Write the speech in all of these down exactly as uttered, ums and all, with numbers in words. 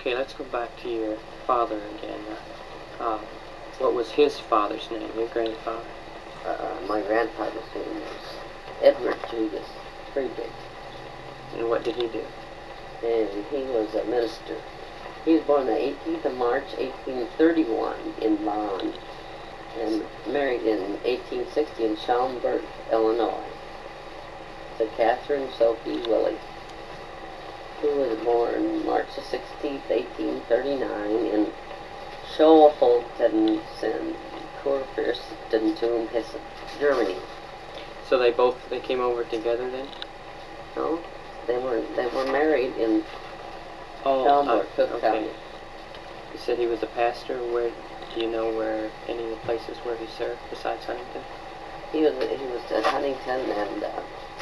Okay, let's go back to your father again. Uh, what was his father's name, your grandfather? Uh, my grandfather's name was Edward Judas Friedrich. And what did he do? And he was a minister. He was born the eighteenth of March, eighteen thirty-one in Bonn, and married in eighteen sixty in Schaumburg, Illinois, to Catherine Sophie Willie, who was born March the sixteenth, eighteen thirty-nine in Schoelholtensen, Kurfürstentum Hessen, Germany. So they both, they came over together then? No, they were they were married in Oh, Schaumburg, uh, Cook okay. County. You said he was a pastor. Where do you know where any of the places where he served besides Huntington? He was he was at Huntington and uh,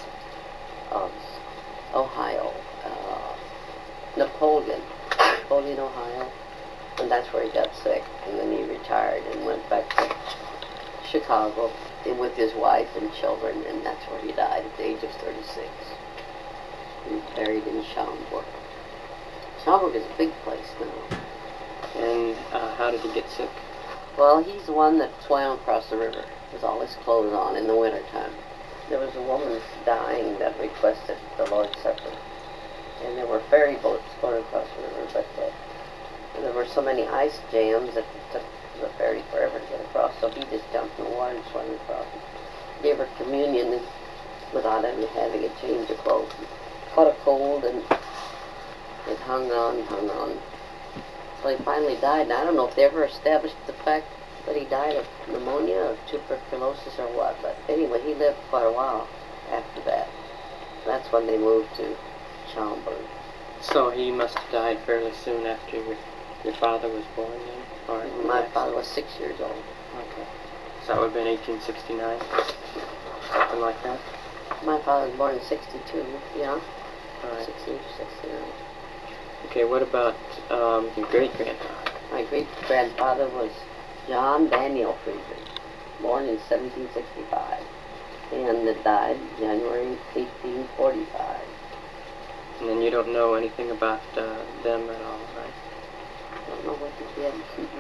of Ohio, uh, Napoleon, Napoleon, Ohio, and that's where he got sick. And then he retired and went back to Chicago and with his wife and children, and that's where he died at the age of thirty-six. He was buried in Schaumburg. Schaumburg is a big place now. And uh, how did he get sick? Well, he's the one that swam across the river with all his clothes on in the wintertime. There was a woman dying that requested the Lord's Supper, and there were ferry boats going across the river, but uh, there were so many ice jams that it took the ferry forever to get across, so he just jumped in the water and swam across. Gave her communion without even having a change of clothes. Caught a cold, and it hung on, hung on. So he finally died, and I don't know if they ever established the fact that he died of pneumonia or tuberculosis or what, but anyway, he lived quite a while after that. That's when they moved to Schaumburg. So he must have died fairly soon after your, your father was born then? Or My next? father was six years old. Okay. So that would have been eighteen sixty-nine? Something like that? My father was born in sixty-two, yeah. Alright. sixty-eight or sixty-nine. Okay, what about um, your great-grandfather? My great-grandfather was John Daniel Friedrich, born in seventeen sixty-five, and died January eighteen forty-five. And then you don't know anything about uh, them at all, right? I don't know what he did.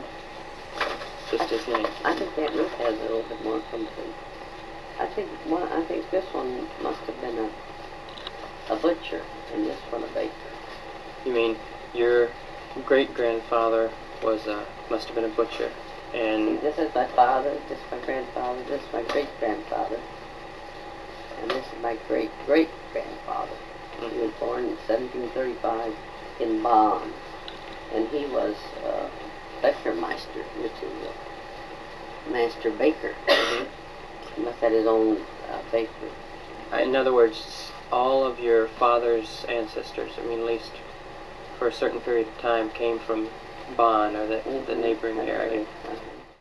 Just his name? I think that Ruth has a little bit more complete. I think one. I think this one must have been a a butcher, and this one a baker. You mean your great-grandfather was uh, must have been a butcher, and See, this is my father, this is my grandfather, this is my great-grandfather, and this is my great-great-grandfather. mm-hmm. He was born in seventeen thirty-five in Bonn, and he was uh, Bäckermeister, which is a master baker. Mm-hmm. He must have had his own uh, bakery. In other words, all of your father's ancestors, I mean, at least for a certain period of time, came from Bonn or the, Mm-hmm. the neighboring That's area. right. Uh-huh.